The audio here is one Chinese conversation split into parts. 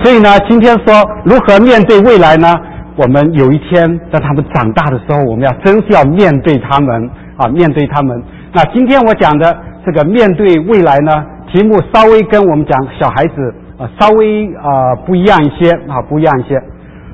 所以呢，今天说如何面对未来呢？我们有一天在他们长大的时候，我们真是要面对他们啊，面对他们。那今天我讲的这个面对未来呢，题目稍微跟我们讲小孩子稍微不一样一些啊，不一样一些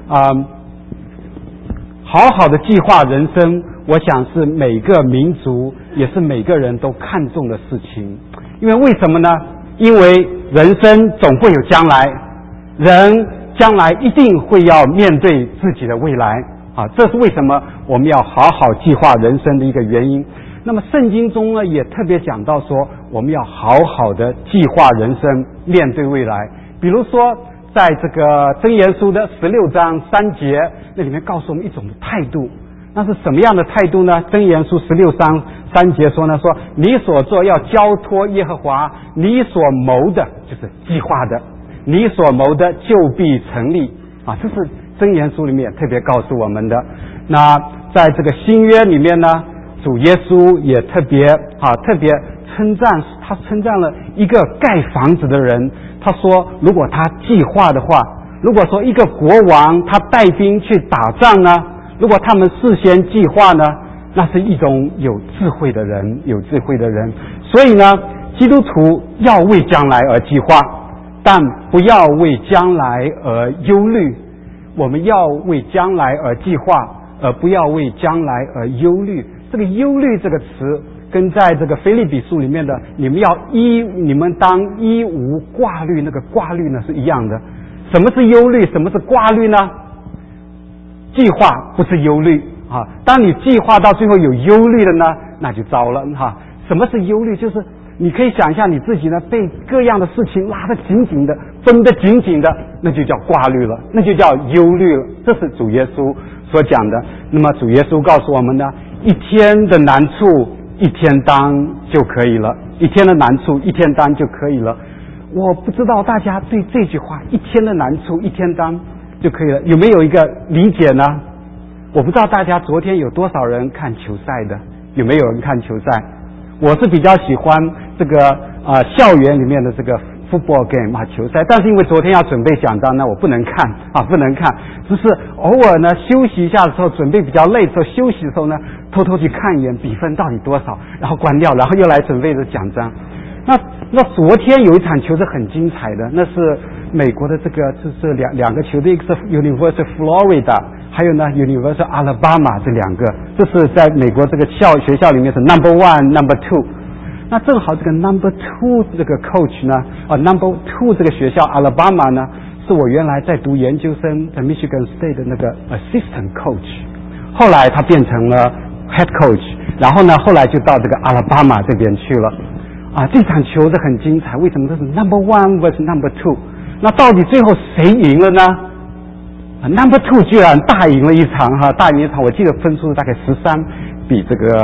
好好的计划人生，我想是每个民族也是每个人都看重的事情。因为为什么呢？因为人生总会有将来，人将来一定会要面对自己的未来啊，这是为什么我们要好好计划人生的一个原因。那么圣经中呢，也特别讲到说，我们要好好的计划人生，面对未来。比如说在这个箴言书的16章3节，那里面告诉我们一种态度。那是什么样的态度呢？箴言书16章3节说呢，说你所做要交托耶和华，你所谋的就是计划的，你所谋的就必成立啊！这是箴言书里面特别告诉我们的。那在这个新约里面呢，主耶稣也特别称赞了一个盖房子的人。他说，如果他计划的话，如果说一个国王他带兵去打仗呢，如果他们事先计划呢，那是一种有智慧的人，有智慧的人。所以呢，基督徒要为将来而计划，但不要为将来而忧虑。我们要为将来而计划，而不要为将来而忧虑。这个忧虑这个词跟在这个腓立比书里面的你们当一无挂虑，那个挂虑呢是一样的。什么是忧虑？什么是挂虑呢？计划不是忧虑啊！当你计划到最后有忧虑了呢，那就糟了哈！什么是忧虑？就是你可以想象你自己呢被各样的事情拉得紧紧的，绷得紧紧的，那就叫挂虑了，那就叫忧虑了。这是主耶稣所讲的。那么主耶稣告诉我们呢，一天的难处一天当就可以了，一天的难处一天当就可以了。我不知道大家对这句话一天的难处一天当就可以了有没有一个理解呢？我不知道大家昨天有多少人看球赛的，有没有人看球赛？我是比较喜欢这个校园里面的这个 football game 球赛，但是因为昨天要准备讲章呢，我不能看不能看，只是偶尔呢休息一下的时候，准备比较累的时候，休息的时候呢，偷偷去看一眼比分到底多少，然后关掉，然后又来准备着讲章。那昨天有一场球是很精彩的，那是美国的这是两个球队，一个是 University of Florida， 还有呢 University of Alabama， 这两个，这是在美国这个学校里面是 number one number two。那正好这个 number two 这个 coach 呢number two 这个学校 Alabama 呢，是我原来在读研究生在 Michigan State 的那个 assistant coach， 后来他变成了 head coach， 然后呢后来就到这个 Alabama 这边去了。这场球是很精彩，为什么？这是 number one versus number two。那到底最后谁赢了呢？number two 居然大赢了一场大赢一场，我记得分数大概13比这个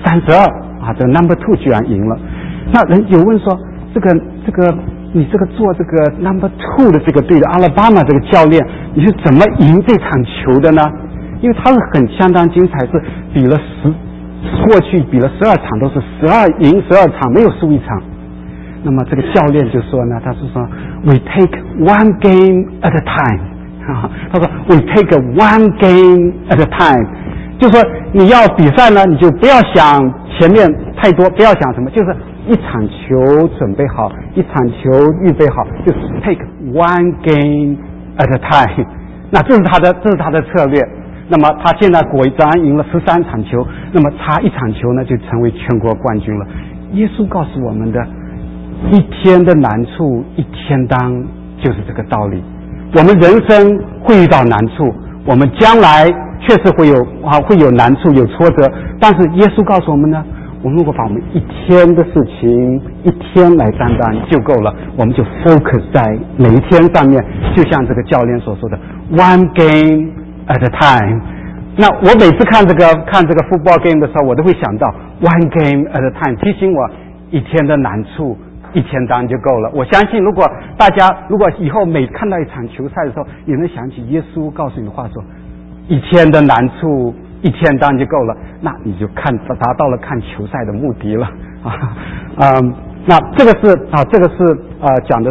32这个 number two 居然赢了。那人有问说，这个你这个做这个 number two 的这个队的 Alabama 这个教练，你是怎么赢这场球的呢？因为他是相当精彩，是比了过去比了12场都是赢12场，没有输一场。那么这个教练就说呢，他是说 We take one game at a time， 他说 We take one game at a time， 就说你要比赛呢，你就不要想前面太多，不要想什么，就是一场球准备好，一场球预备好，就是 take one game at a time。 那这是他的策略。那么他现在果然赢了13场球，那么差一场球呢就成为全国冠军了。耶稣告诉我们的，一天的难处一天当，就是这个道理。我们人生会遇到难处，我们将来确实会有难处有挫折，但是耶稣告诉我们呢，我们如果把我们一天的事情一天来担当就够了，我们就 focus 在每一天上面，就像这个教练所说的 one game at a time。 那我每次看这个 football game 的时候，我都会想到 one game at a time， 提醒我一天的难处一天当就够了。我相信如果大家以后每看到一场球赛的时候，也能想起耶稣告诉你的话说，一天的难处一天当就够了，那你就达到了看球赛的目的了那这个是讲的是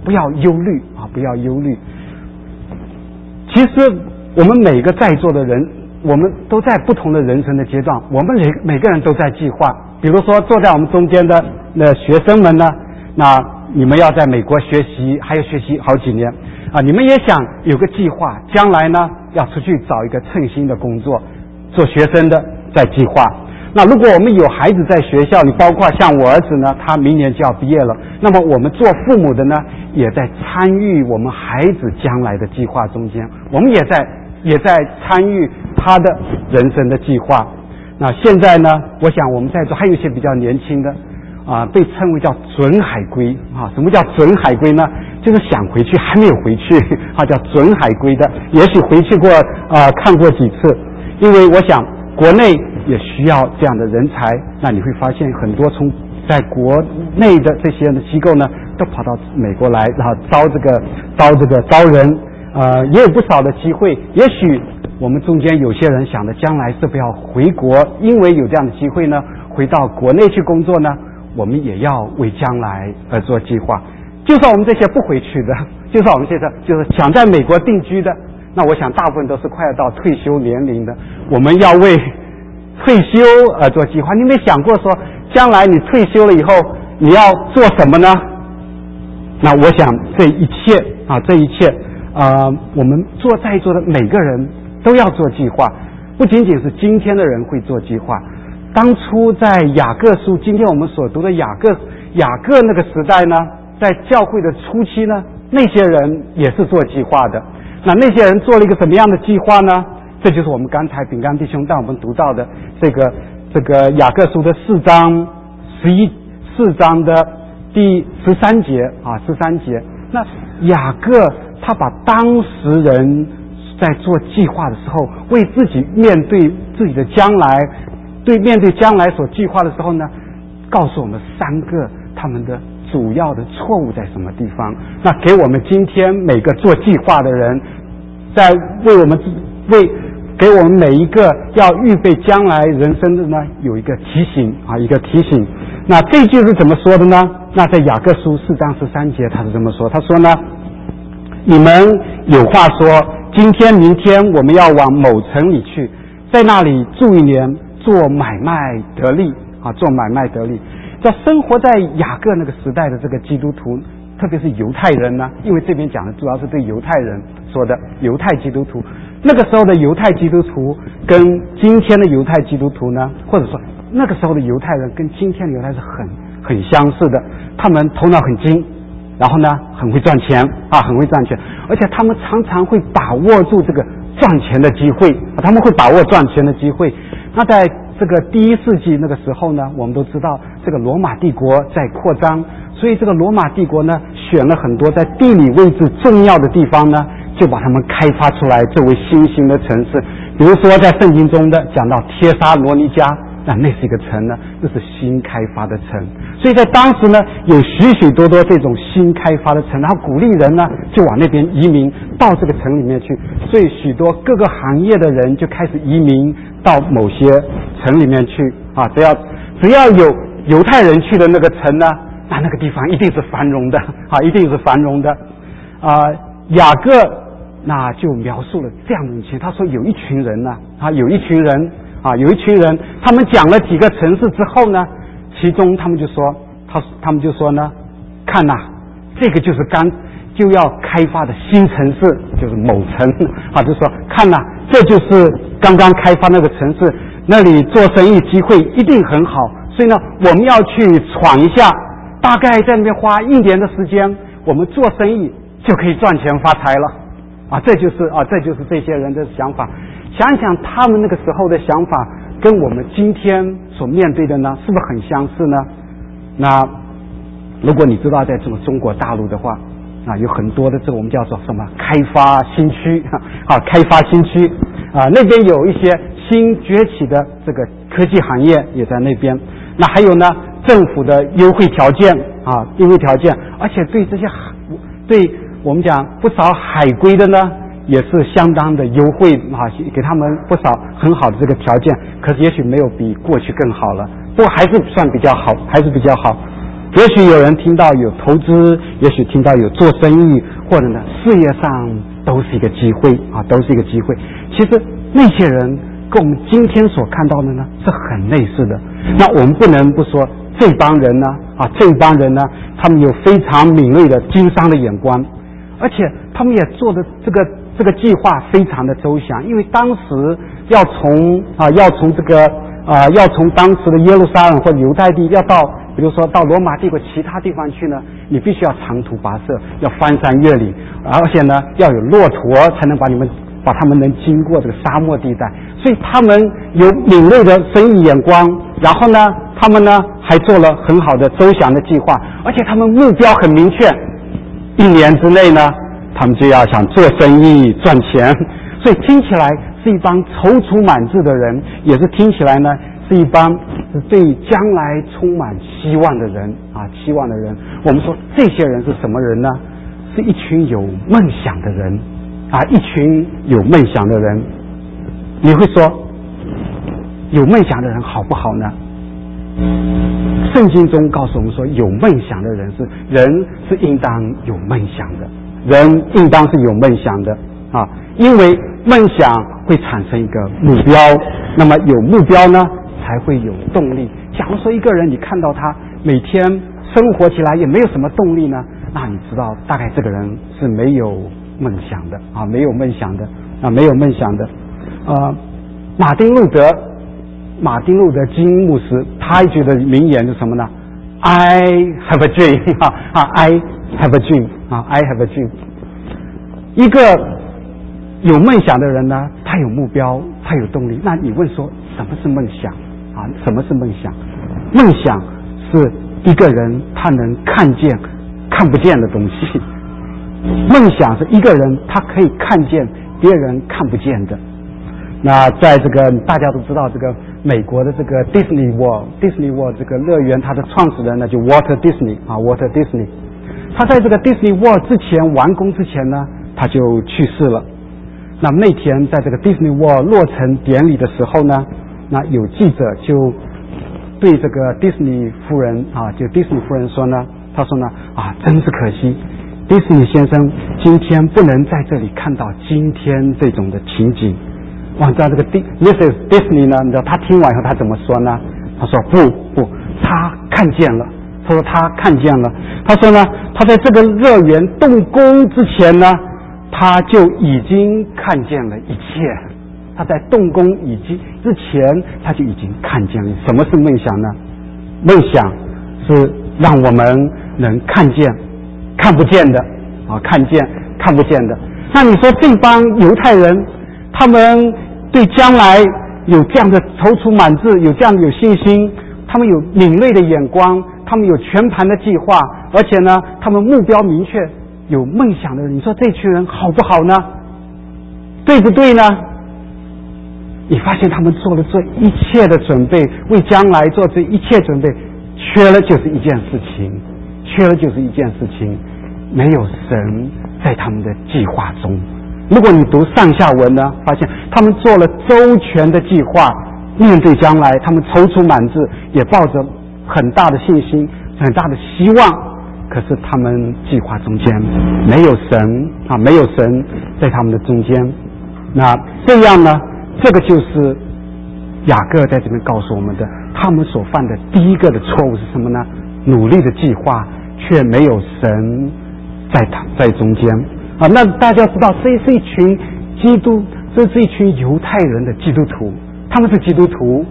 不要忧虑啊，不要忧虑。其实我们每个在座的人，我们都在不同的人生的阶段，我们每个人都在计划。比如说坐在我们中间的学生们呢，那你们要在美国学习，还要学习好几年啊，你们也想有个计划，将来呢要出去找一个称心的工作，做学生的在计划。那如果我们有孩子在学校，你包括像我儿子呢，他明年就要毕业了，那么我们做父母的呢，也在参与我们孩子将来的计划中间，我们也在参与他的人生的计划。那现在呢，我想我们在座还有一些比较年轻的啊，被称为叫准海归啊。什么叫准海归呢？就是想回去还没有回去啊，叫准海归的。也许回去过看过几次，因为我想国内也需要这样的人才。那你会发现很多从在国内的这些机构呢，都跑到美国来，然后招人，也有不少的机会。也许我们中间有些人想的将来是不要回国，因为有这样的机会呢，回到国内去工作呢，我们也要为将来而做计划。就算我们这些不回去的，就算我们现在就是想在美国定居的，那我想大部分都是快要到退休年龄的，我们要为退休而做计划。你没想过说将来你退休了以后你要做什么呢？那我想这一切我们在座的每个人都要做计划，不仅仅是今天的人会做计划。当初在雅各书，今天我们所读的雅各那个时代呢，在教会的初期呢，那些人也是做计划的。那些人做了一个什么样的计划呢？这就是我们刚才饼干弟兄带我们读到的这个雅各书的4章的第13节啊，13节。那雅各他把当时人在做计划的时候，为自己面对自己的将来，面对将来所计划的时候呢，告诉我们3个他们的主要的错误在什么地方。那给我们今天每个做计划的人，在给我们每一个要预备将来人生的呢，有一个提醒啊，一个提醒。那这句是怎么说的呢？那在雅各书4章13节他是这么说，他说呢，你们有话说，今天明天我们要往某城里去，在那里住1年，做买卖得利啊，做买卖得利。在生活在雅各那个时代的这个基督徒，特别是犹太人呢，因为这边讲的主要是对犹太人说的犹太基督徒。那个时候的犹太基督徒跟今天的犹太基督徒呢，或者说那个时候的犹太人跟今天的犹太人是很相似的。他们头脑很精，然后呢很会赚钱啊，很会赚钱，而且他们常常会把握住这个赚钱的机会，他们会把握赚钱的机会。那在这个第1世纪那个时候呢，我们都知道这个罗马帝国在扩张，所以这个罗马帝国呢选了很多在地理位置重要的地方呢，就把它们开发出来作为新兴的城市。比如说在圣经中的讲到帖撒罗尼迦，那是一个城呢，那是新开发的城。所以在当时呢，有许多这种新开发的城，然后鼓励人呢就往那边移民到这个城里面去。所以许多各个行业的人就开始移民到某些城里面去啊。只要有犹太人去的那个城呢，那个地方一定是繁荣的啊，一定是繁荣的啊。雅各那就描述了这样的情形，他说有一群人呢有一群人，他们讲了几个城市之后呢，其中他们就说呢，看呐，这个就是就要开发的新城市，就是某城啊，就说看呐，这就是刚刚开发那个城市，那里做生意机会一定很好，所以呢，我们要去闯一下，大概在那边花1年的时间，我们做生意就可以赚钱发财了啊！这就是这些人的想法。想想他们那个时候的想法，跟我们今天所面对的呢，是不是很相似呢？那如果你知道在这个中国大陆的话，有很多的这个我们叫做什么开发新区啊，开发新区啊，那边有一些新崛起的这个科技行业也在那边。那还有呢，政府的优惠条件啊，而且对这些对我们讲不少海归的呢，也是相当的优惠啊，给他们不少很好的这个条件。可是也许没有比过去更好了，不过还是算比较好， 也许有人听到有投资，也许听到有做生意，或者呢事业上都是一个机会啊，都是一个机会。其实那些人跟我们今天所看到的呢是很类似的。那我们不能不说这帮人呢他们有非常敏锐的经商的眼光，而且他们也做的这个计划非常的周详，因为当时要从当时的耶路撒冷或者犹太地要到，比如说到罗马帝国其他地方去呢，你必须要长途跋涉，要翻山越岭，而且呢要有骆驼才能把他们能经过这个沙漠地带，所以他们有敏锐的生意眼光，然后呢他们呢还做了很好的周详的计划，而且他们目标很明确，1年之内呢他们就要想做生意赚钱，所以听起来是一帮踌躇满志的人，也是听起来呢是一帮对将来充满希望的人啊，希望的人。我们说这些人是什么人呢？是一群有梦想的人啊，一群有梦想的人。你会说有梦想的人好不好呢？圣经中告诉我们说，有梦想的人是应当有梦想的，人应当是有梦想的啊，因为梦想会产生一个目标，那么有目标呢才会有动力。假如说一个人你看到他每天生活起来也没有什么动力呢，那你知道大概这个人是没有梦想的啊，没有梦想的啊，没有梦想的。马丁路德金牧师他一句的名言是什么呢？ I have a dream I have a dream I have a dream。 一个有梦想的人呢，他有目标，他有动力。那你问说什么是梦想啊？什么是梦想？梦想是一个人他能看见看不见的东西，梦想是一个人他可以看见别人看不见的。那在这个大家都知道，这个美国的这个 Disney World 这个乐园，它的创始人呢就 Walt Disney。他在这个 Disney World 之前完工之前呢，他就去世了。那天在这个 Disney World 落成典礼的时候呢，那有记者就对这个 Disney 夫人说呢，他说呢真是可惜， Disney 先生今天不能在这里看到今天这种的情景。哇，你知道这个 Mrs. Disney 呢，你知道他听完以后他怎么说呢？他说不，他看见了。他说他看见了。他说呢，他在这个乐园动工之前呢，他就已经看见了一切。他在动工之前，他就已经看见了。什么是梦想呢？梦想是让我们能看见看不见的啊，看见看不见的。那你说这帮犹太人，他们对将来有这样的踌躇满志，有这样的有信心，他们有敏锐的眼光，他们有全盘的计划，而且呢他们目标明确，有梦想的人，你说这群人好不好呢？对不对呢？你发现他们做了这一切的准备，为将来做这一切准备，缺了就是一件事情，没有神在他们的计划中。如果你读上下文呢，发现他们做了周全的计划，面对将来他们踌躇满志，也抱着很大的信心，很大的希望，可是他们计划中间没有神在他们的中间。那这样呢，这个就是雅各在这边告诉我们的，他们所犯的第一个的错误是什么呢？努力的计划却没有神在中间啊。那大家知道，这是一群犹太人的基督徒，他们是基督徒。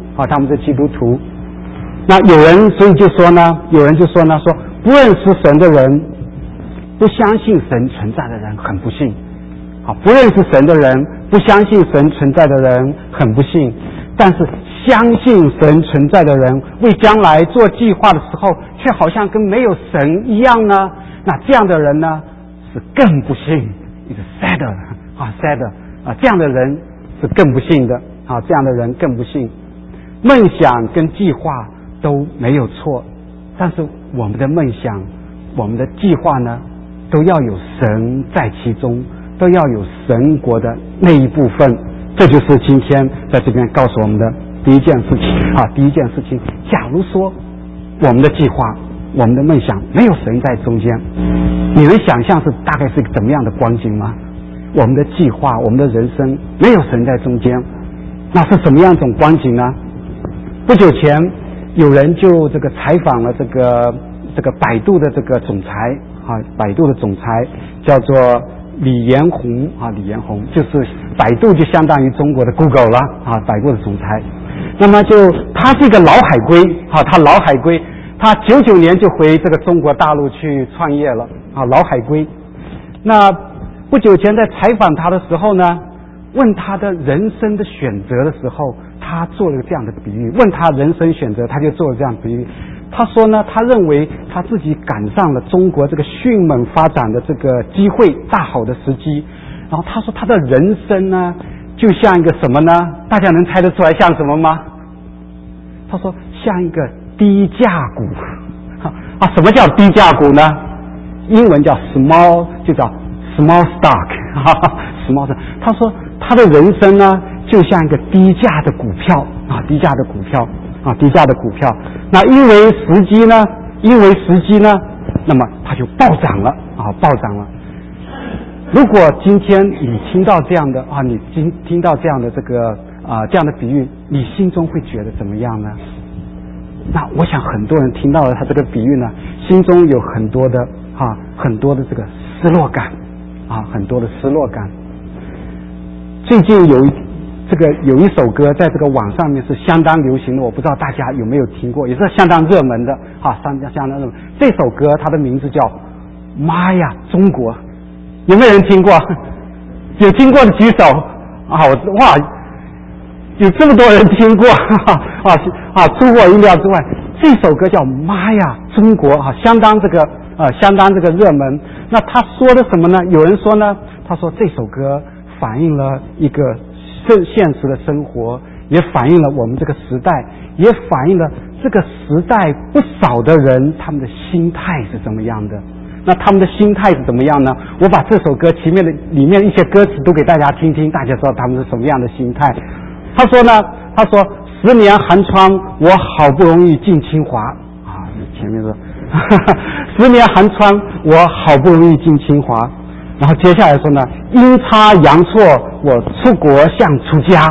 那有人就说呢，说不认识神的人，不相信神存在的人很不幸。不认识神的人，不相信神存在的人很不幸，但是相信神存在的人，为将来做计划的时候，却好像跟没有神一样呢。那这样的人呢，是更不幸，是 sad 这样的人是更不幸的这样的人更不幸。梦想跟计划都没有错，但是我们的梦想、我们的计划呢，都要有神在其中，都要有神国的那一部分。这就是今天在这边告诉我们的第一件事情。假如说我们的计划我们的梦想，没有神在中间，你能想象是大概是一个怎么样的光景吗？我们的计划，我们的人生没有神在中间，那是什么样一种光景呢？不久前有人就这个采访了这个百度的这个总裁百度的总裁叫做李彦宏李彦宏，就是百度就相当于中国的 Google 了百度的总裁。那么他是一个老海归他老海归，他99年就回这个中国大陆去创业了老海归。那不久前在采访他的时候呢，问他的人生的选择的时候，他做了这样的比喻，问他人生选择，他就做了这样的比喻。他说呢，他认为他自己赶上了中国这个迅猛发展的这个机会，大好的时机。然后他说他的人生呢，就像一个什么呢？大家能猜得出来像什么吗？他说像一个低价股什么叫低价股呢？英文叫 small， 就叫 small stock small stock。他说他的人生呢，就像一个低价的股票低价的股票低价的股票。那因为时机呢，那么它就暴涨了暴涨了。如果今天你听到这样的你听到这样的这样的比喻，你心中会觉得怎么样呢？那我想很多人听到了他这个比喻呢，心中有很多的这个失落感很多的失落感。最近有一首歌在这个网上面是相当流行的，我不知道大家有没有听过，也是相当热门的相当热门。这首歌它的名字叫《妈呀中国》，有没有人听过？有听过的举手哇，有这么多人听过出乎我意料之外。这首歌叫《妈呀中国》相当这个热门。那他说的什么呢？有人说呢，他说这首歌反映了一个现实的生活，也反映了我们这个时代，也反映了这个时代不少的人他们的心态是怎么样的。那他们的心态是怎么样呢？我把这首歌里面一些歌词都给大家听听，大家知道他们是什么样的心态。他说10年寒窗我好不容易进清华前面说10年寒窗我好不容易进清华，然后接下来说呢，阴差阳错我出国像出家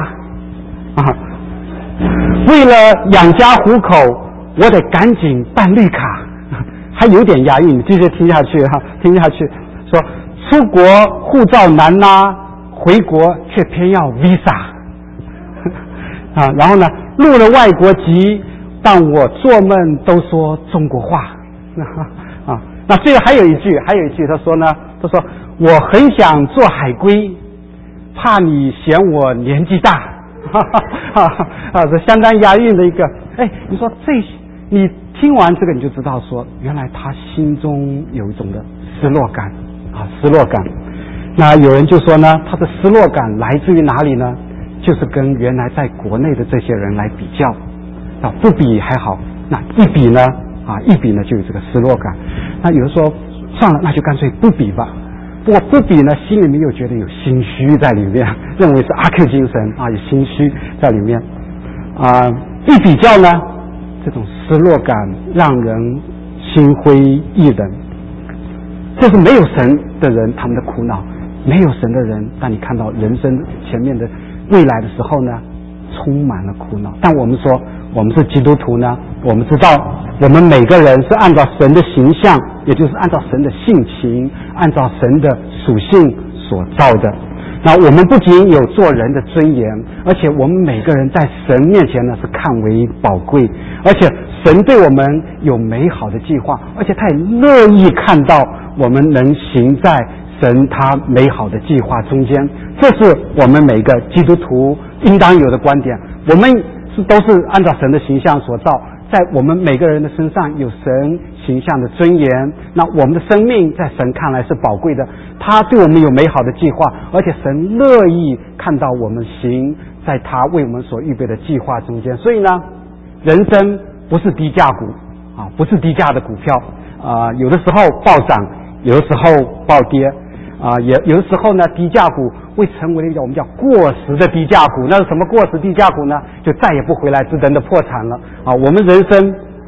为了养家糊口我得赶紧办绿卡还有点押韵，你继续听下去说出国护照难拿，回国却偏要 visa 然后呢，入了外国籍，但我做梦都说中国话那最后还有一句他说我很想做海归，怕你嫌我年纪大这相当押韵的一个。你说你听完这个你就知道说，原来他心中有一种的失落感那有人就说呢，他的失落感来自于哪里呢？就是跟原来在国内的这些人来比较不比还好，那一比呢就有这个失落感。那有人说算了，那就干脆不比吧。不过不比呢，心里面又觉得有心虚在里面，认为是阿 Q 精神有心虚在里面一比较呢，这种失落感让人心灰意冷。这是没有神的人他们的苦恼。没有神的人，当你看到人生前面的未来的时候呢，充满了苦恼。但我们说我们是基督徒呢，我们知道我们每个人是按照神的形象，也就是按照神的性情，按照神的属性所造的。那我们不仅有做人的尊严，而且我们每个人在神面前呢是看为宝贵，而且神对我们有美好的计划，而且他也乐意看到我们能行在神他美好的计划中间。这是我们每个基督徒应当有的观点。我们都是按照神的形象所造，在我们每个人的身上有神形象的尊严。那我们的生命在神看来是宝贵的，他对我们有美好的计划，而且神乐意看到我们行在他为我们所预备的计划中间。所以呢，人生不是低价股不是低价的股票有的时候暴涨，有的时候暴跌也有的时候呢，低价股会成为我们叫过时的低价股。那是什么过时低价股呢？就再也不回来，只等着破产了我们人生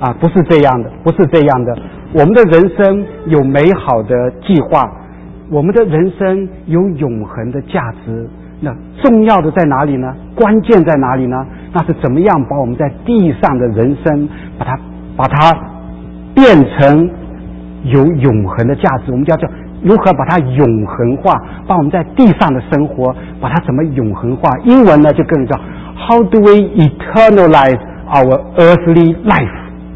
不是这样的，不是这样的。我们的人生有美好的计划，我们的人生有永恒的价值。那重要的在哪里呢？关键在哪里呢？那是怎么样把我们在地上的人生，把它变成有永恒的价值？我们叫如何把它永恒化，把我们在地上的生活把它怎么永恒化？英文呢就更叫 How do we eternalize our earthly life?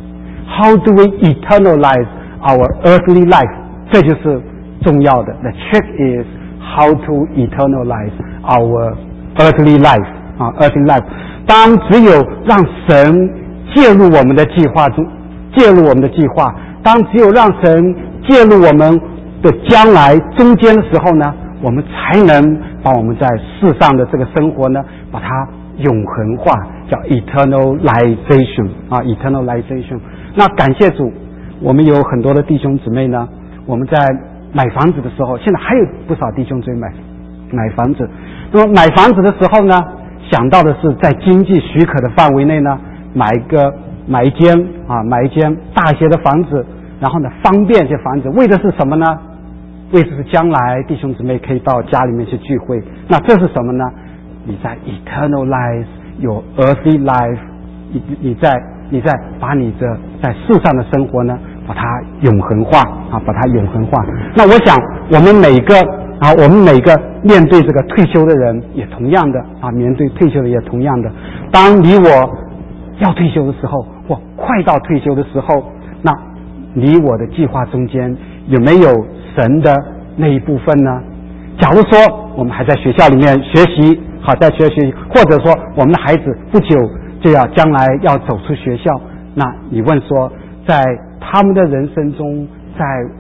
How do we eternalize our earthly life? 这就是重要的。The trick is how to eternalize our earthly life. Earthly life. 当只有让神介入我们的计划中，介入我们的计划，当只有让神介入我们的将来中间的时候呢，我们才能把我们在世上的这个生活呢，把它永恒化，叫 eternalization. Eternalization. 那感谢主，我们有很多的弟兄姊妹呢，我们在买房子的时候，现在还有不少弟兄姊妹买房子。那么买房子的时候呢，想到的是在经济许可的范围内呢，买一间大些的房子，然后呢方便一些房子，为的是什么呢？为的是将来弟兄姊妹可以到家里面去聚会。那这是什么呢？你在 eternalize your earthly life， 你在把你的在世上的生活呢，把它永恒化把它永恒化。那我想我们每个面对这个退休的人也同样的面对退休的也同样的。当你我要退休的时候，或快到退休的时候，那你我的计划中间有没有神的那一部分呢？假如说我们还在学校里面学习，在学习，或者说我们的孩子不久就要将来要走出学校，那你问说，在他们的人生中，在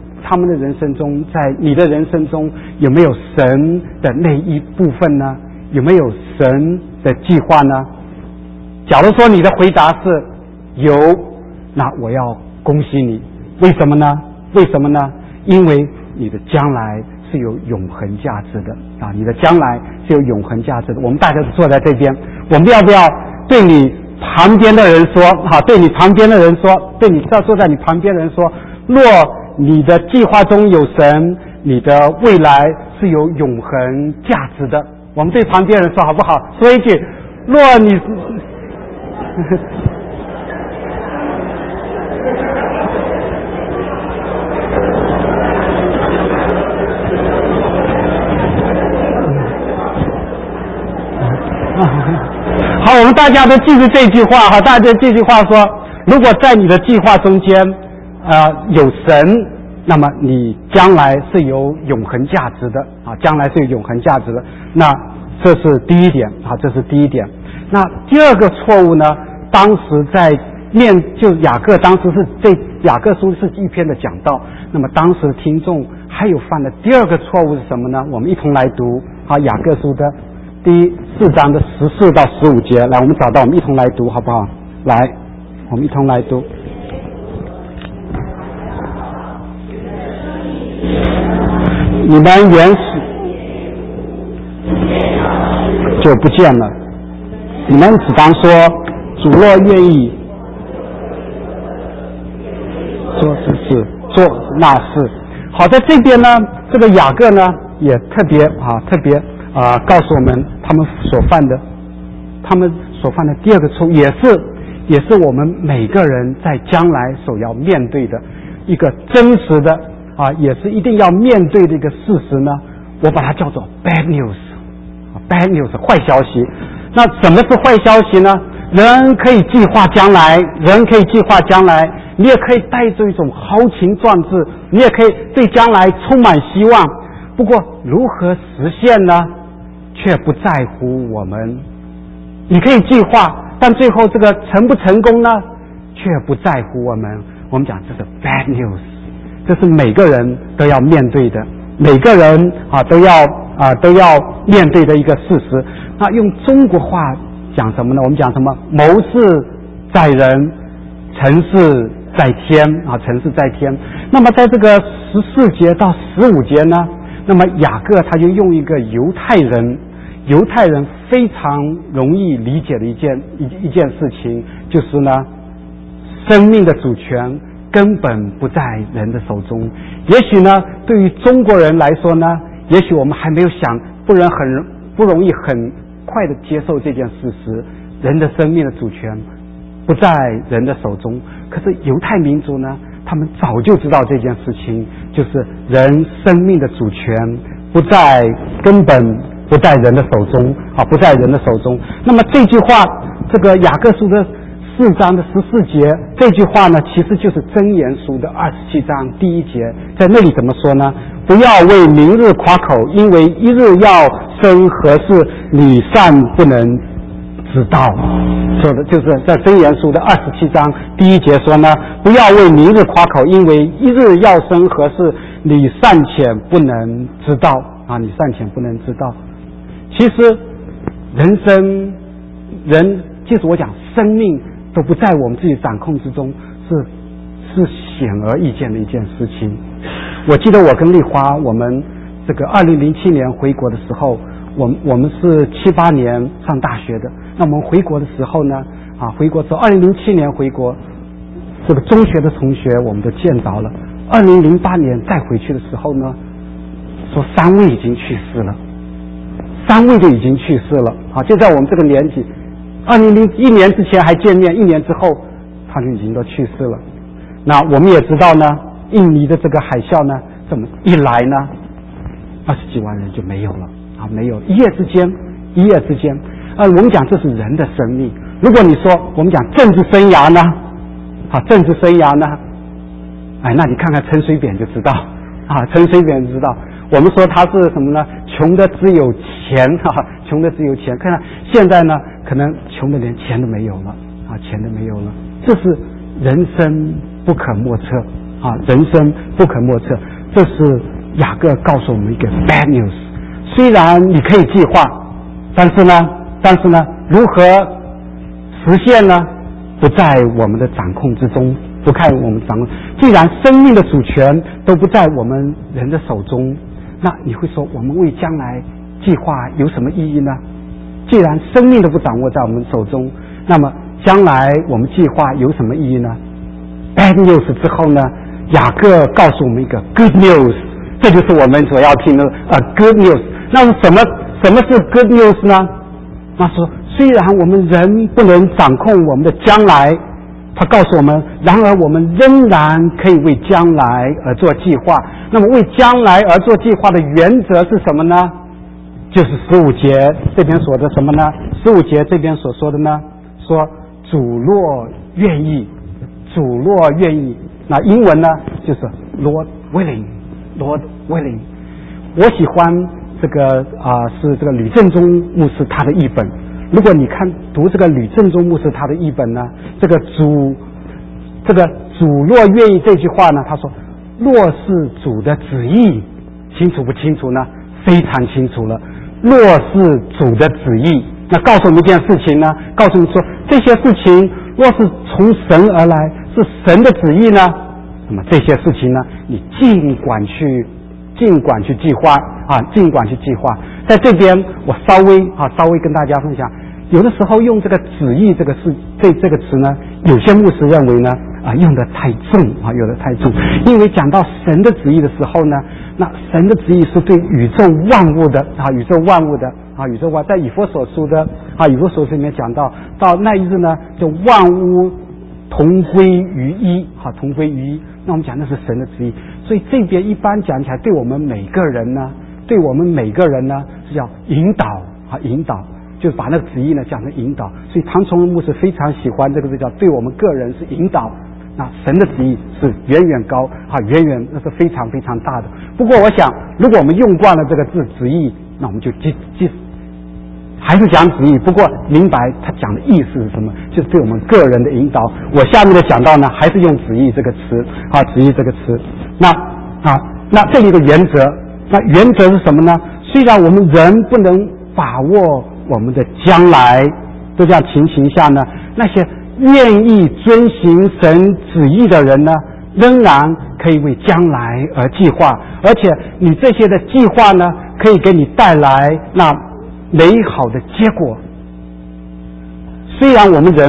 你的人生中有没有神的那一部分呢？有没有神的计划呢？假如说你的回答是有，那我要恭喜你。为什么呢？因为你的将来是有永恒价值的你的将来是有永恒价值的。我们大家坐在这边，我们要不要对你旁边的人说对你坐在你旁边的人说，若你的计划中有神，你的未来是有永恒价值的。我们对旁边人说好不好？说一句，若你好，我们大家都记住这句话大家这句话说，如果在你的计划中间有神，那么你将来是有永恒价值的将来是有永恒价值的。那这是第一点这是第一点。那第二个错误呢，当时就雅各当时是雅各书是一篇的讲道，那么当时的听众还有犯的第二个错误是什么呢？我们一同来读雅各书的第4章的14到15节。来，我们找到，我们一同来读好不好？来，我们一同来读。你们原始就不见了，你们只当说，主若愿意做这事做那事。好，在这边呢，这个雅各呢也特别告诉我们他们所犯的第二个错误，也是我们每个人在将来所要面对的一个真实的也是一定要面对的一个事实呢，我把它叫做 bad news 坏消息。那什么是坏消息呢？人可以计划将来，你也可以带着一种豪情壮志，你也可以对将来充满希望，不过如何实现呢，却不在乎我们。你可以计划，但最后这个成不成功呢，却不在乎我们。我们讲这是 bad news， 这是每个人都要面对的，每个人都要面对的一个事实。那用中国话讲什么呢？我们讲什么？谋事在人，成事在天成事在天。那么在这个14节到15节呢，那么雅各他就用一个犹太人非常容易理解的一件事情，就是呢， 生命的主权根本不在人的手中。也许呢，对于中国人来说呢，也许我们还没有不容易很快的接受这件事实，人的生命的主权不在人的手中。可是犹太民族呢，他们早就知道这件事情，就是人生命的主权根本不在人的手中啊，不在人的手中。那么这句话，这个雅各书的4章的14节，这句话呢，其实就是箴言书的27章第1节，在那里怎么说呢？不要为明日夸口，因为一日要生何事，你尚不能知道。说的就是在箴言书的27章第1节说呢，不要为明日夸口，因为一日要生何事，你尚且不能知道啊，你尚且不能知道。其实人就是我讲生命都不在我们自己掌控之中，是显而易见的一件事情。我记得我跟丽华，我们这个2007年回国的时候，我们是7、8年上大学的。那我们回国的时候呢，回国之后2007年回国，这个中学的同学我们都见着了。2008年再回去的时候呢，说3位已经去世了，3位都已经去世了。就在我们这个年纪，2001年之前还见面，1年之后他就已经都去世了。那我们也知道呢，印尼的这个海啸呢，这么一来呢，20几万人就没有了没有，一夜之间，我们讲这是人的生命。如果你说我们讲政治生涯呢，那你看看陈水扁就知道陈水扁知道。我们说他是什么呢？穷的只有钱穷的只有钱。看看现在呢，可能穷的连钱都没有了钱都没有了。这是人生不可莫测人生不可莫测。这是雅各告诉我们一个 bad news。虽然你可以计划，但是呢，如何实现呢？不在我们的掌控之中，不在我们掌控。既然生命的主权都不在我们人的手中，那你会说我们为将来计划有什么意义呢？既然生命都不掌握在我们手中，那么将来我们计划有什么意义呢？ Bad news 之后呢，雅各告诉我们一个 good news， 这就是我们所要听的good news。那么什么是 good news 呢？那说虽然我们人不能掌控我们的将来，他告诉我们，然而我们仍然可以为将来而做计划。那么为将来而做计划的原则是什么呢？就是15节这边说的什么呢？15节这边所说的呢，说主若愿意，那英文呢就是 Lord willing。我喜欢这个是这个吕正中牧师他的译本。如果你读这个吕正中牧师他的译本呢，这个主若愿意这句话呢，他说若是主的旨意，清楚不清楚呢？非常清楚了。若是主的旨意，那告诉我们一件事情呢，告诉我们说这些事情若是从神而来，是神的旨意呢，那么这些事情呢，你尽管去计划尽管去计划。在这边我稍微跟大家分享，有的时候用这个旨意这个词呢，有些牧师认为呢用得太重有的太重。因为讲到神的旨意的时候呢，那神的旨意是对宇宙万物的在以弗所书里面讲到那一日呢，就万物同归于一那我们讲那是神的旨意。所以这边一般讲起来，对我们每个人呢是叫引导，就是把那个旨意呢讲成引导。所以唐崇荣牧师非常喜欢这个字，叫对我们个人是引导。那神的旨意是远远高那是非常非常大的。不过我想，如果我们用惯了这个字旨意，那我们就还是讲旨意，不过明白他讲的意思是什么，就是对我们个人的引导。我下面的讲到呢，还是用旨意这个词旨意这个词。那这里的原则，那原则是什么呢？虽然我们人不能把握我们的将来，在这样情形下呢，那些愿意遵行神旨意的人呢，仍然可以为将来而计划，而且你这些的计划呢，可以给你带来那美好的结果。虽然我们人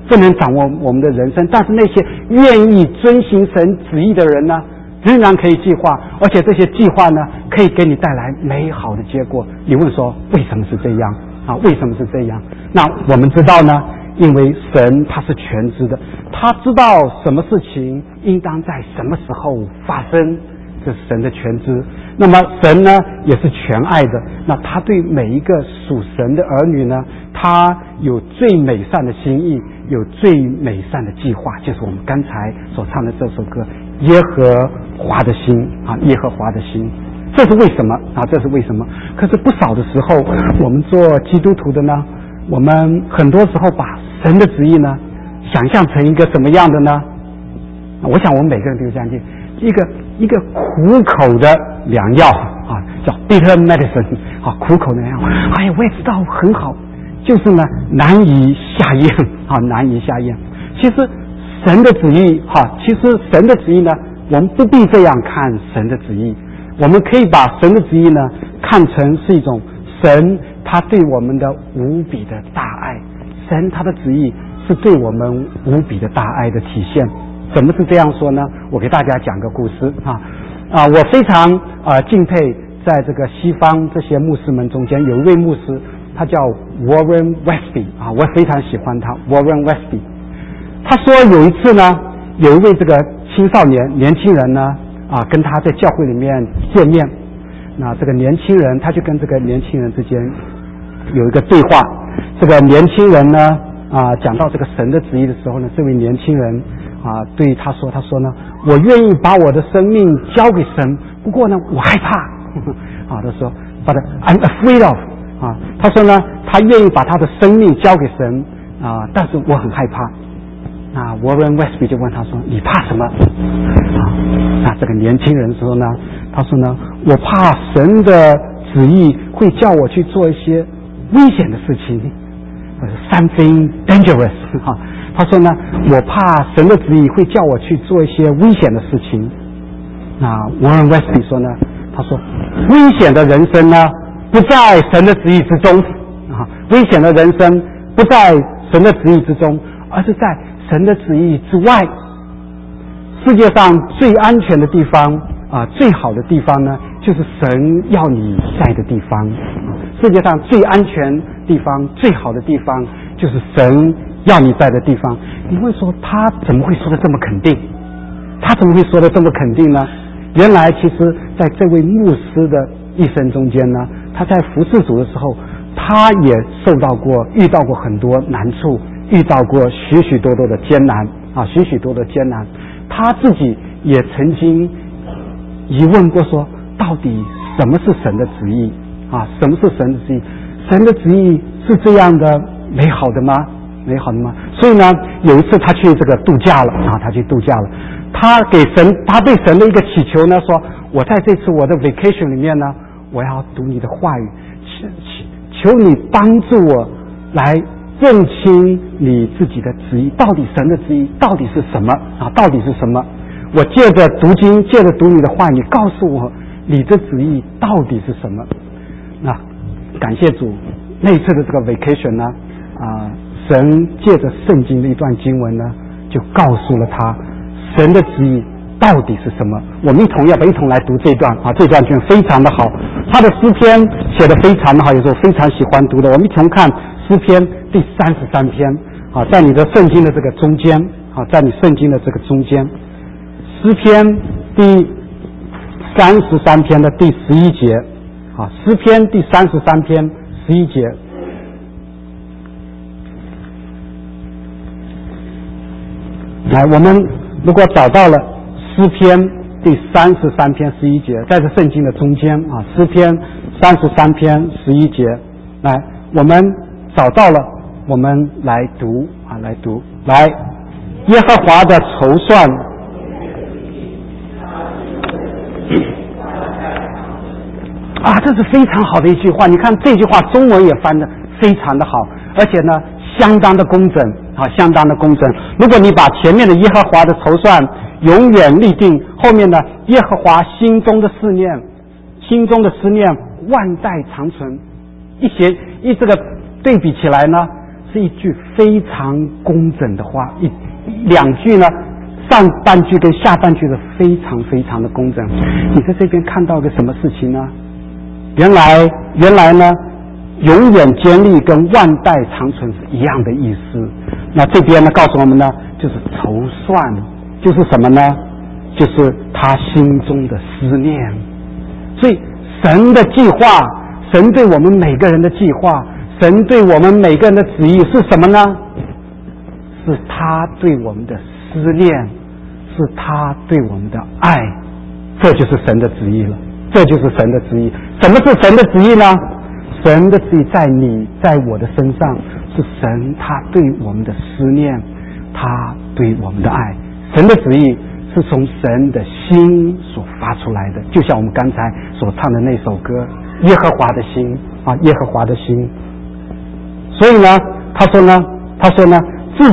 不能掌握我们的人生，但是那些愿意遵行神旨意的人呢，仍然可以计划，而且这些计划呢，可以给你带来美好的结果。你问说为什么是这样啊？为什么是这样？那我们知道呢，因为神他是全知的，他知道什么事情应当在什么时候发生，这是神的全知。那么神呢也是全爱的，那他对每一个属神的儿女呢，他有最美善的心意，有最美善的计划，就是我们刚才所唱的这首歌耶和华的心啊，耶和华的心。这是为什么啊？这是为什么？可是不少的时候，我们做基督徒的呢，我们很多时候把神的旨意呢想象成一个什么样的呢？我想我们每个人都有这样一个苦口的良药啊，叫 bitter medicine 啊，苦口的良药。哎呀，我也知道很好，就是呢难以下咽啊，难以下咽。其实神的旨意其实神的旨意呢，我们不必这样看神的旨意，我们可以把神的旨意呢看成是一种神他对我们的无比的大爱，神他的旨意是对我们无比的大爱的体现。怎么是这样说呢？我给大家讲个故事我非常敬佩在这个西方这些牧师们中间有一位牧师，他叫 Warren Wiersbe 我非常喜欢他 Warren Wiersbe。他说有一次呢，有一位这个年轻人呢跟他在教会里面见面，那这个年轻人他就跟这个年轻人之间有一个对话。这个年轻人呢讲到这个神的旨意的时候呢，这位年轻人对他说呢，我愿意把我的生命交给神，不过呢我害怕他说 But I'm afraid of 他说呢他愿意把他的生命交给神但是我很害怕。那 Warren Wiersbe 就问他说，你怕什么那这个年轻人说呢，他说呢，我怕神的旨意会叫我去做一些危险的事情，something dangerous 他说呢，我怕神的旨意会叫我去做一些危险的事情。那 Warren Wiersbe 说呢，他说危险的人生呢不在神的旨意之中危险的人生不在神的旨意之中，而是在神的旨意之外。世界上最安全的地方最好的地方呢，就是神要你在的地方。世界上最安全地方最好的地方就是神要你在的地方。你会说他怎么会说的这么肯定？他怎么会说的这么肯定呢？原来其实在这位牧师的一生中间呢，他在服侍主的时候，他也遇到过很多难处，遇到过许许多多的艰难许许多的艰难。他自己也曾经疑问过说，到底什么是神的旨意什么是神的旨意？神的旨意是这样的美好的吗？美好的吗？所以呢，有一次他去这个度假了他去度假了，他对神的一个祈求呢，说我在这次我的 vacation 里面呢，我要读你的话语，求你帮助我来认清你自己的旨意，到底神的旨意到底是什么到底是什么？我借着读经，借着读你的话语，你告诉我你的旨意到底是什么？那感谢主，那一次的这个 vacation 呢神借着圣经的一段经文呢，就告诉了他神的旨意到底是什么。我们要不要一同来读这段这段经非常的好，他的诗篇写得非常的好，有时候非常喜欢读的。我们一同看诗篇第33篇在你的圣经的这个中间在你圣经的这个中间，诗篇第33篇的第11节诗篇第33篇11节。来，我们如果找到了诗篇第33篇11节，在这圣经的中间诗篇33篇11节，来，我们找到了，我们来读来，耶和华的筹算这是非常好的一句话。你看这句话中文也翻得非常的好，而且呢相当的工整相当的工整。如果你把前面的耶和华的筹算永远立定，后面呢耶和华心中的思念万代长存，这个对比起来呢， 是一句非常工整的话，两句呢，上半句跟下半句的非常非常的工整。你在这边看到个什么事情呢？原来呢，永远坚立跟万代长存是一样的意思。那这边呢，告诉我们呢，就是筹算，就是什么呢？就是他心中的思念。所以神的计划，神对我们每个人的计划，神对我们每个人的旨意是什么呢？是他对我们的思念，是他对我们的爱。这就是神的旨意了，这就是神的旨意。什么是神的旨意呢？神的旨意在你在我的身上，是神他对我们的思念，他对我们的爱。神的旨意是从神的心所发出来的，就像我们刚才所唱的那首歌，耶和华的心啊，耶和华的心。所以呢，他说呢，自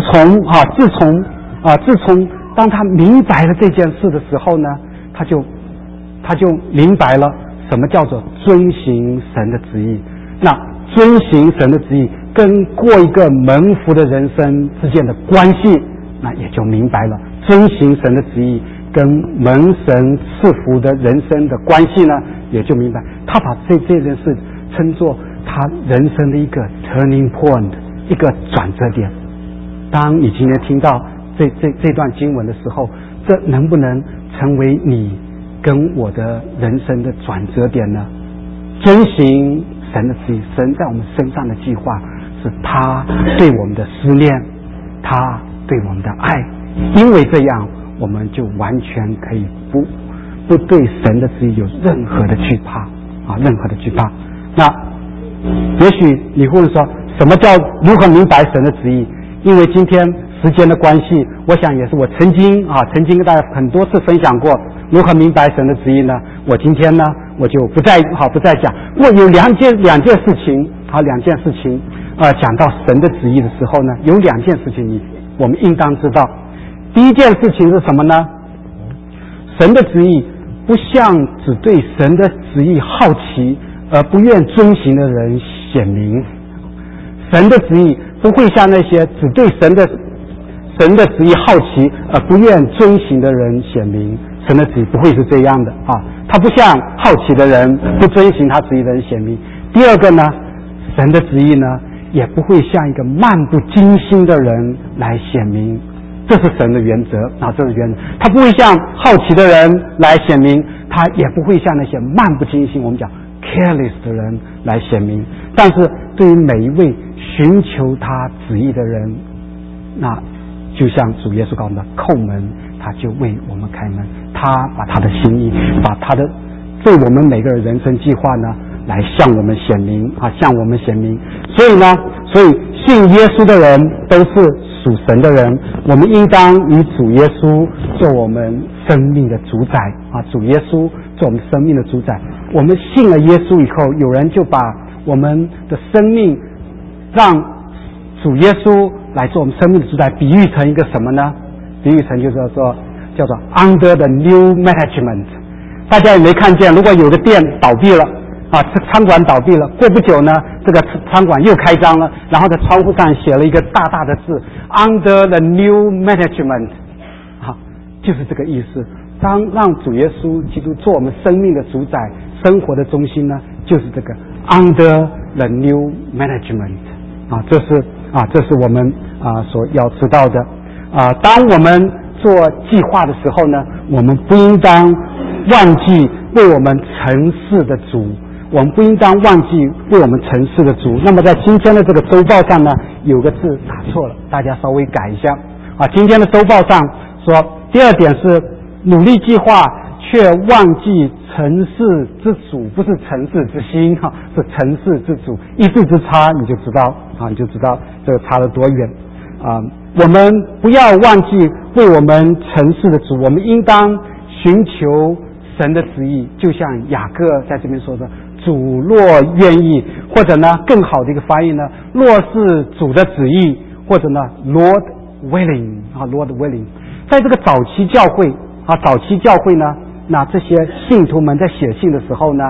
从当他明白了这件事的时候呢，他就明白了什么叫做遵行神的旨意。那遵行神的旨意跟过一个蒙福的人生之间的关系，那也就明白了。遵行神的旨意跟蒙神赐福的人生的关系呢，也就明白。他把这件事称作他人生的一个 turning point， 一个转折点。当你今天听到这段经文的时候，这能不能成为你跟我的人生的转折点呢？遵行神的旨意，神在我们身上的计划，是他对我们的思念，他对我们的爱。因为这样，我们就完全可以不对神的旨意有任何的惧怕啊，任何的惧怕。那也许你会说，什么叫如何明白神的旨意？因为今天时间的关系，我想也是我曾经跟大家很多次分享过如何明白神的旨意呢。我今天呢，我就不再讲。不过有两件事情，讲到神的旨意的时候呢，有两件事情我们应当知道。第一件事情是什么呢？神的旨意不像只对神的旨意好奇而不愿遵行的人显明。神的旨意不会像那些只对神的旨意好奇而不愿遵行的人显明。神的旨意不会是这样的啊，他不像好奇的人不遵行他旨意的人显明。第二个呢，神的旨意呢也不会像一个漫不经心的人来显明。这是神的原则啊，这是原则。他不会像好奇的人来显明，他也不会像那些漫不经心，我们讲 careless 的人来显明。但是对于每一位寻求他旨意的人，那就像主耶稣告诉我们的叩门，他就为我们开门。他把他的心意，把他的对我们每个人人生计划呢，来向我们显明啊，向我们显明。所以信耶稣的人都是属神的人，我们应当以主耶稣做我们生命的主宰啊！主耶稣做我们生命的主宰。我们信了耶稣以后，有人就把我们的生命让主耶稣来做我们生命的主宰，比喻成一个什么呢？比喻成就是叫做 under the new management。大家也没看见，如果有个店倒闭了啊，餐馆倒闭了，过不久呢，这个餐馆又开张了，然后在窗户上写了一个大大的字 under the new management， 就是这个意思。当让主耶稣基督做我们生命的主宰，生活的中心呢，就是这个 under the new management 啊，这是我们所要知道的当我们做计划的时候呢，我们不应当忘记为我们城市的主，我们不应当忘记为我们城市的主。那么在今天的这个周报上呢，有个字打错了，大家稍微改一下今天的周报上说，第二点是努力计划却忘记城市之主，不是城市之心是城市之主，一字之差你就知道这个差了多远我们不要忘记为我们城市的主，我们应当寻求神的旨意，就像雅各在这边说的，主若愿意，或者呢更好的一个翻译呢，若是主的旨意，或者呢 Lord willing Lord willing。 在这个早期教会呢，那这些信徒们在写信的时候呢，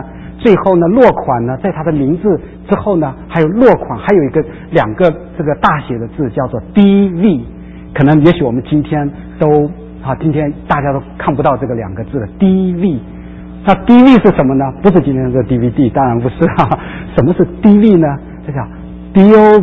最后呢落款呢，在他的名字之后呢，还有落款，还有两个这个大写的字叫做 DV， 可能也许我们今天大家都看不到这个两个字的 DV。那 DV 是什么呢？不是今天的 DVD， 当然不是什么是 DV 呢？这叫 Dio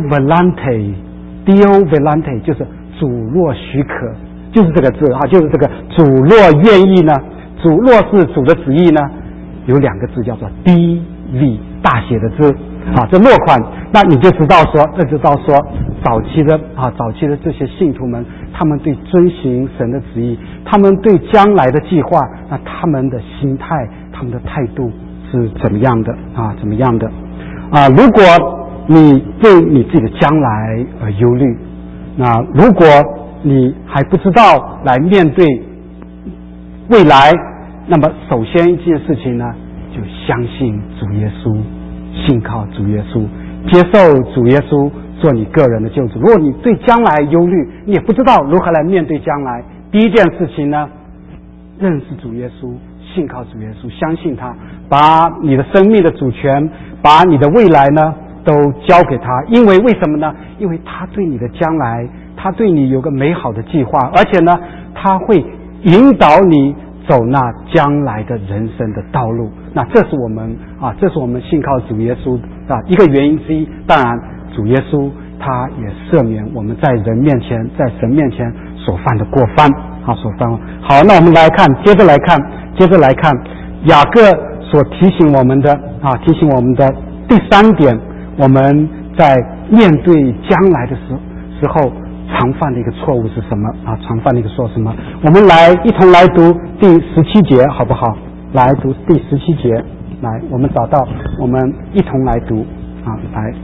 Volante，Dio Volante 就是主若许可，就是这个字就是这个主若愿意呢，主若是主的旨意呢，有两个字叫做 DV， 大写的字这落款，那你就知道说早期的这些信徒们，他们对遵行神的旨意，他们对将来的计划，那他们的心态，他们的态度是怎么样的如果你对你自己的将来而忧虑，那如果你还不知道来面对未来，那么首先一件事情呢，就相信主耶稣，信靠主耶稣，接受主耶稣做你个人的救主。如果你对将来忧虑，你也不知道如何来面对将来，第一件事情呢，认识主耶稣，信靠主耶稣，相信他，把你的生命的主权，把你的未来呢都交给他。因为为什么呢？因为他对你的将来，他对你有个美好的计划，而且呢他会引导你走那将来的人生的道路。那这是我们信靠主耶稣一个原因之一。当然主耶稣他也赦免我们在人面前，在神面前所犯的过犯好，那我们接着来看雅各所提醒我们的第三点，我们在面对将来的时候常犯的一个错误是什么我们一同来读第17节好不好？来读第17节，来，我们找到，我们一同来读来。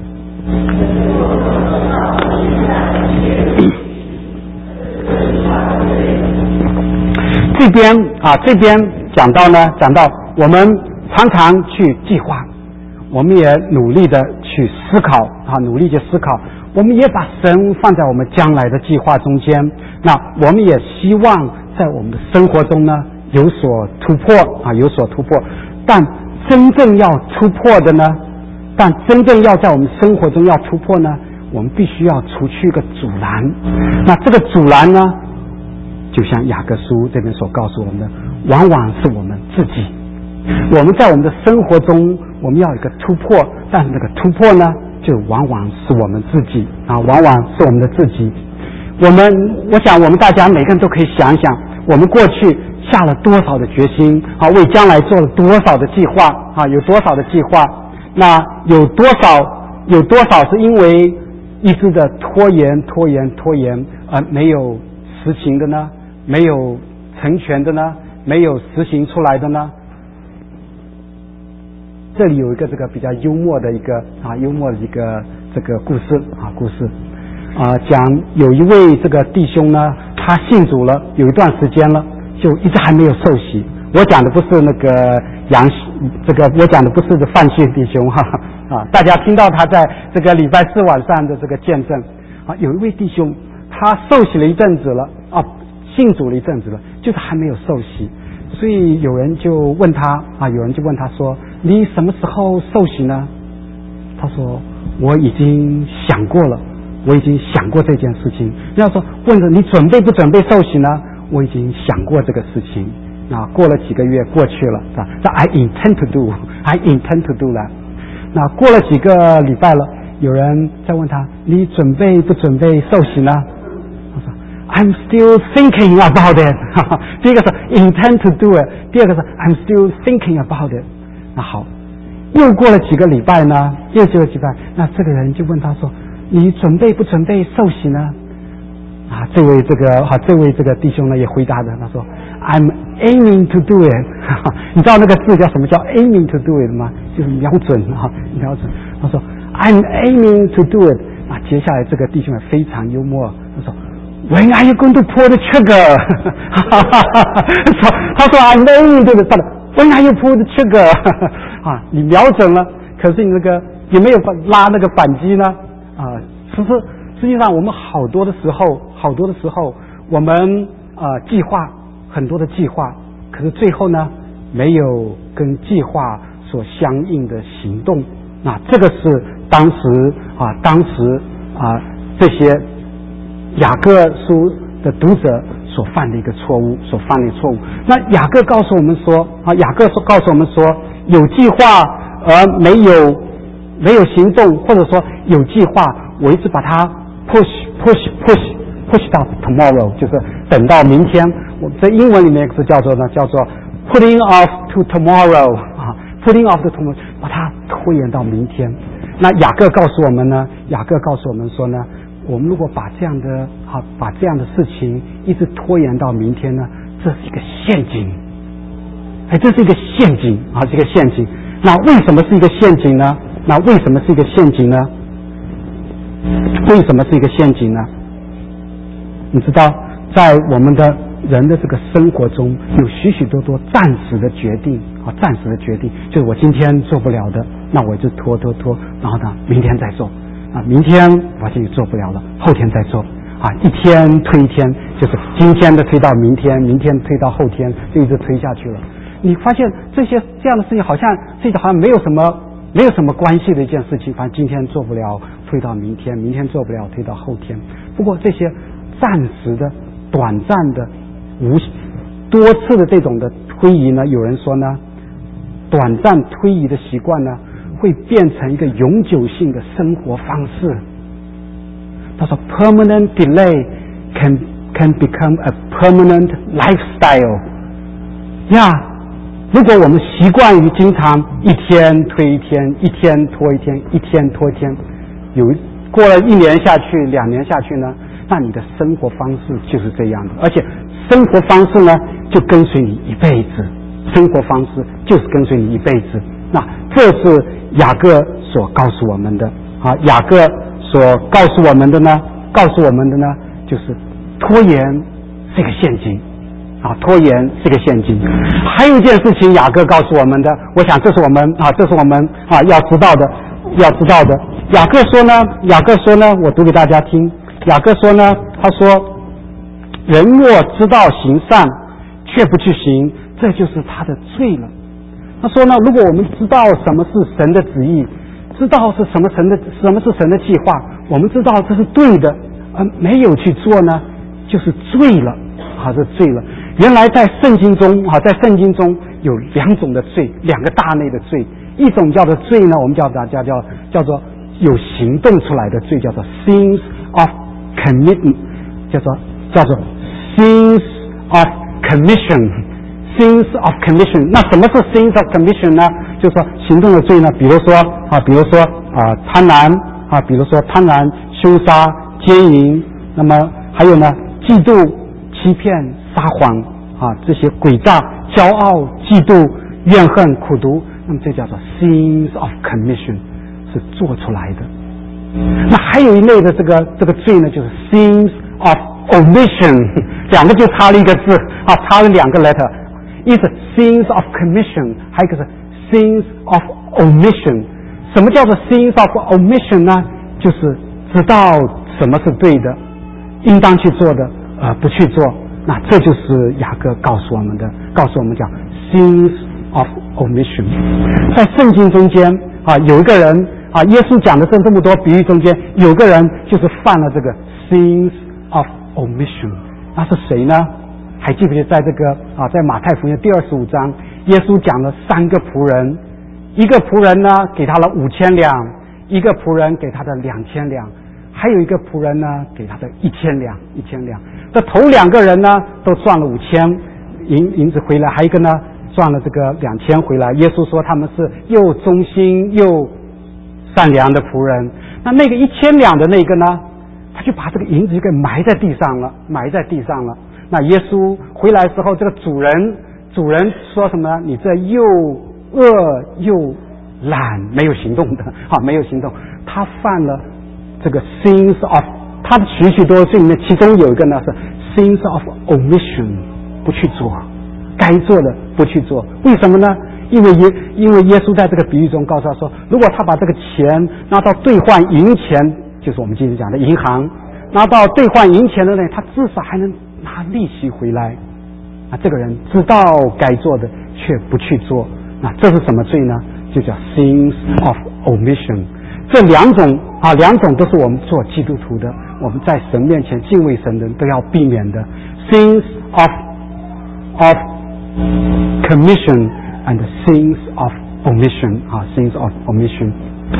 这边讲到我们常常去计划，我们也努力的去思考我们也把神放在我们将来的计划中间。那我们也希望在我们的生活中呢有所突破。但真正要突破的呢，真正要在我们生活中要突破呢，我们必须要除去一个阻拦。那这个阻拦呢，就像雅各书这边所告诉我们的，往往是我们自己。我们在我们的生活中，我们要有一个突破，但是这个突破呢，就往往是我们自己我想我们大家每个人都可以想想，我们过去下了多少的决心为将来做了多少的计划有多少的计划，那有多少是因为一直的拖延而没有实行的呢？没有成全的呢？没有实行出来的呢？这里有一个这个比较幽默的一个这个故事讲有一位这个弟兄呢，他信主了有一段时间了，就一直还没有受洗。我讲的不是那个我讲的不是范信弟兄大家听到他在这个礼拜4晚上的这个见证有一位弟兄他受洗了一阵子了信主了一阵子了，就是还没有受洗。所以有人就问他说，你什么时候受洗呢？他说我已经想过了，我已经想过这件事情。要说问着你准备不准备受洗呢？我已经想过这个事情。那过了几个月过去了I intend to do 了。那过了几个礼拜了，有人再问他，你准备不准备受洗呢？他说I'm still thinking about it 第一个是 intend to do it， 第二个是 I'm still thinking about it。 那好，又过了几个礼拜呢，那这个人就问他说，你准备不准备受洗呢？这位这个弟兄呢也回答的，他说 I'm aiming to do it 你知道那个字叫什么叫 aiming to do it 吗？就是瞄准。他说 I'm aiming to do it。 接下来这个弟兄也非常幽默，他说 When are you going to pull the trigger 他说 I'm aiming to do it， When are you pull the trigger 你瞄准了，可是你那个也没有拉那个扳机呢实际上我们好多的时候我们计划很多的计划，可是最后呢没有跟计划所相应的行动。那这个是当时这些雅各书的读者所犯的一个错误。那雅各告诉我们说有计划而没有行动，或者说有计划我一直把它 push 到 tomorrow， 就是等到明天。我在英文里面是叫做 putting off to tomorrow putting off to tomorrow， 把它拖延到明天。那雅各告诉我们说呢，我们如果把这样的事情一直拖延到明天呢，这是一个陷阱。这是一个陷阱这个陷阱。那为什么是一个陷阱呢？你知道，在我们的人的这个生活中，有许许多多暂时的决定，就是我今天做不了的，那我就拖，然后呢，明天再做明天我就做不了了，后天再做一天推一天，就是今天的推到明天，明天推到后天，就一直推下去了。你发现这样的事情好像没有什么关系的一件事情，反正今天做不了推到明天，明天做不了推到后天。不过这些暂时的、短暂的、多次的这种的推移呢，有人说呢，短暂推移的习惯呢，会变成一个永久性的生活方式。他说 permanent delay can become a permanent lifestyle。如果我们习惯于经常一天推一天，一天拖一天，一天拖一天，过了1年下去，2年下去呢，那你的生活方式就是这样的，而且生活方式呢就跟随你一辈子，那这是雅各所告诉我们的雅各所告诉我们的呢，就是拖延是一个陷阱拖延是一个陷阱。还有一件事情雅各告诉我们的，我想这是我们要知道的。雅各说呢，我读给大家听。雅各说呢，他说人若知道行善却不去行，这就是他的罪了。他说呢，如果我们知道什么是神的旨意，知道是什么是神的计划，我们知道这是对的，没有去做呢，就是罪了是罪了。原来在圣经中有2种的罪，2个大类的罪。一种叫做罪呢，我们叫做有行动出来的罪，叫做 sins of commitment， 叫做 sins of commission。sins of commission。 那什么是 sins of commission 呢？就是说行动的罪呢，比如说贪婪、凶杀、奸淫，那么还有呢嫉妒、欺骗、撒谎这些诡诈、骄傲、嫉妒、怨恨、苦毒，那么这叫做 sins of commission， 是做出来的。那还有一类的这个罪呢，就是 sins of omission， 2个就差了一个字差了2个 letter， 一是 sins of commission， 还有一个是 sins of omission。 什么叫做 sins of omission 呢？就是知道什么是对的，应当去做的不去做。那这就是雅各告诉我们叫 sins of omission。 在圣经中间有一个人耶稣讲的这么多比喻中间，有个人就是犯了这个 sins of omission。 那是谁呢？还记不记得在这个在马太福音第25章，耶稣讲了3个仆人，一个仆人呢给他了5000两，一个仆人给他的2000两，还有一个仆人呢给他的1000两。这头2个人呢都赚了5000银子回来，还有一个呢赚了这个2000回来。耶稣说他们是又忠心又善良的仆人。那个1000两的那个呢，他就把这个银子就给埋在地上了。那耶稣回来的时候，这个主人说什么呢？你这又恶又懒，没有行动的没有行动。他犯了这个 sins of， 他的许多罪里面，其中有一个呢是 sins of omission， 不去做该做的，不去做。为什么呢？因为耶稣在这个比喻中告诉他说，如果他把这个钱拿到兑换银钱，就是我们今天讲的银行，拿到兑换银钱的人，他至少还能拿利息回来。这个人知道该做的却不去做，那这是什么罪呢？ 就叫 sins of omission。这两种都是我们做基督徒的，我们在神面前敬畏神的人都要避免的 sins of commission and sins of omission sins of omission。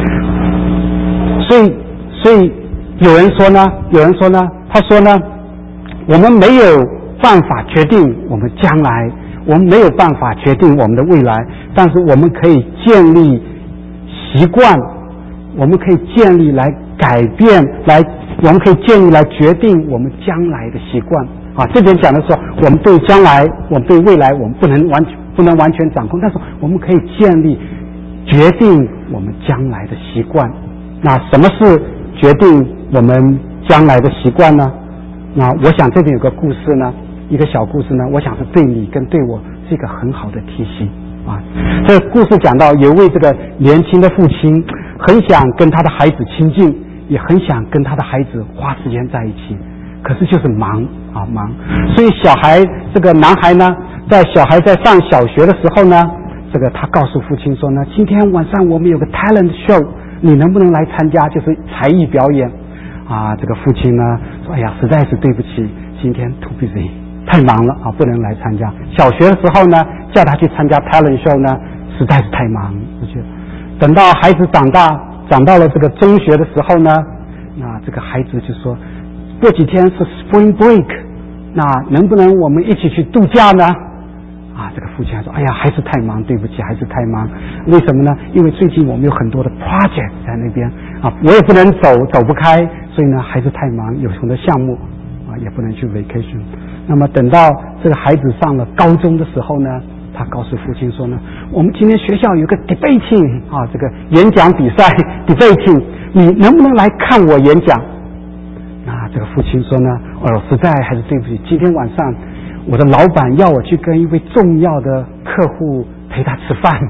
所以有人说呢，他说呢，我们没有办法决定我们将来，我们没有办法决定我们的未来，但是我们可以建立习惯，我们可以建立来改变，我们可以建立来决定我们将来的习惯这边讲的说，我们对将来，我们对未来，我们不能完全掌控，但是我们可以建立决定我们将来的习惯。那什么是决定我们将来的习惯呢？那我想这边有个故事呢，一个小故事呢，我想是对你跟对我是一个很好的提醒这个故事讲到有位这个年轻的父亲，很想跟他的孩子亲近，也很想跟他的孩子花时间在一起，可是就是忙。所以这个男孩呢，小孩在上小学的时候呢，这个他告诉父亲说呢，今天晚上我们有个 talent show， 你能不能来参加，就是才艺表演这个父亲呢说，哎呀，实在是对不起，今天 too busy， 太忙了不能来参加。小学的时候呢，叫他去参加 talent show 呢，实在是太忙。等到孩子长到了这个中学的时候呢，那这个孩子就说，过几天是 spring break， 那能不能我们一起去度假呢？这个父亲说，哎呀，还是太忙，对不起，还是太忙。为什么呢？因为最近我们有很多的 project 在那边我也不能走不开，所以呢还是太忙，有很多项目也不能去 vacation。那么等到这个孩子上了高中的时候呢，他告诉父亲说呢，我们今天学校有个 debating 这个演讲比赛 debating， 你能不能来看我演讲？那这个父亲说呢，实在还是对不起，今天晚上我的老板要我去跟一位重要的客户陪他吃饭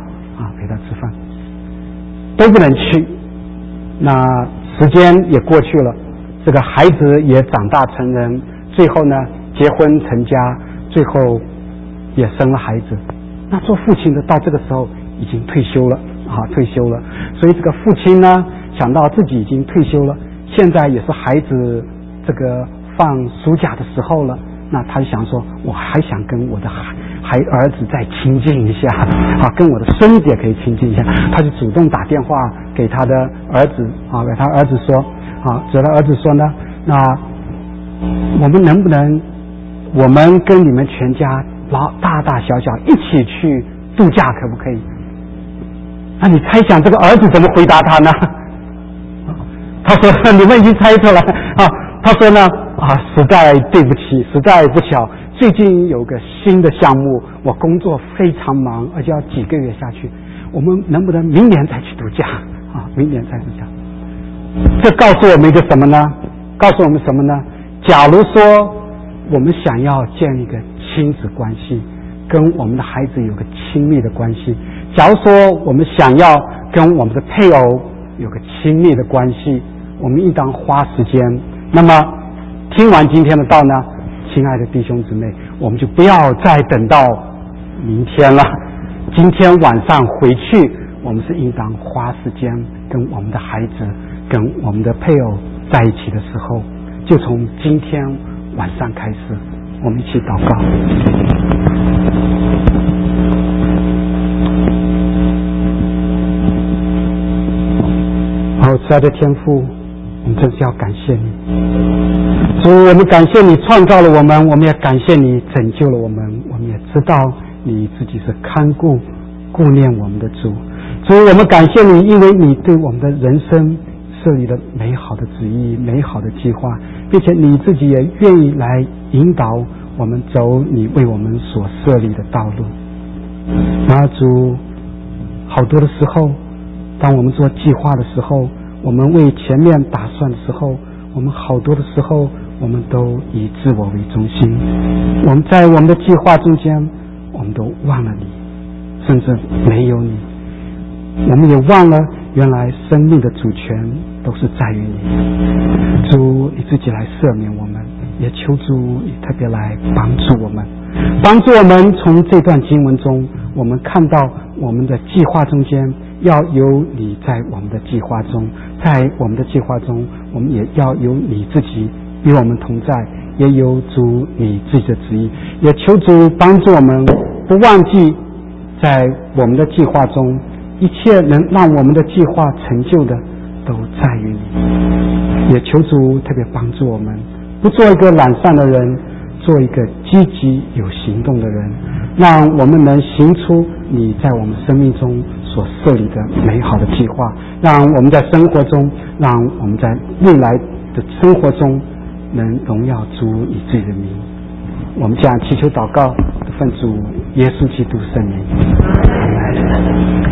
都不能去。那时间也过去了，这个孩子也长大成人，最后呢结婚成家，最后也生了孩子。那做父亲的到这个时候已经退休了。所以这个父亲呢，想到自己已经退休了，现在也是孩子这个放暑假的时候了，那他就想说，我还想跟我的儿子再亲近一下跟我的孙子也可以亲近一下。他就主动打电话给他的儿子给他儿子说呢，那我们能不能我们跟你们全家大大小小一起去度假，可不可以？那你猜想这个儿子怎么回答他呢？他说，你们已经猜出来他说呢实在对不起，实在不巧，最近有个新的项目，我工作非常忙，而且要几个月下去，我们能不能明年再去度假明年再度假。这告诉我们一个什么呢？假如说我们想要建立一个亲子关系，跟我们的孩子有个亲密的关系，假如说我们想要跟我们的配偶有个亲密的关系，我们应当花时间。那么听完今天的道呢，亲爱的弟兄姊妹，我们就不要再等到明天了，今天晚上回去，我们是应当花时间跟我们的孩子跟我们的配偶在一起的时候，就从今天晚上开始，我们一起祷告。慈爱的天父，我们真是要感谢你。主，我们感谢你创造了我们，我们也感谢你拯救了我们，我们也知道你自己是看顾念我们的主。主，我们感谢你，因为你对我们的人生设立了美好的旨意，美好的计划，并且你自己也愿意来引导我们走你为我们所设立的道路。主，好多的时候，当我们做计划的时候，我们为前面打算的时候，我们好多的时候我们都以自我为中心，我们在我们的计划中间，我们都忘了你，甚至没有你，我们也忘了原来生命的主权都是在于你。主，你自己来赦免我们，也求主你特别来帮助我们从这段经文中，我们看到我们的计划中间要有你在我们的计划中，在我们的计划中，我们也要有你自己与我们同在，也有主你自己的旨意，也求主帮助我们不忘记在我们的计划中，一切能让我们的计划成就的都在于你，也求主特别帮助我们不做一个懒散的人，做一个积极有行动的人，让我们能行出你在我们生命中所设立的美好的计划，让我们在生活中，让我们在未来的生活中能荣耀主你自己的名。我们这样祈求祷告，奉主耶稣基督圣名。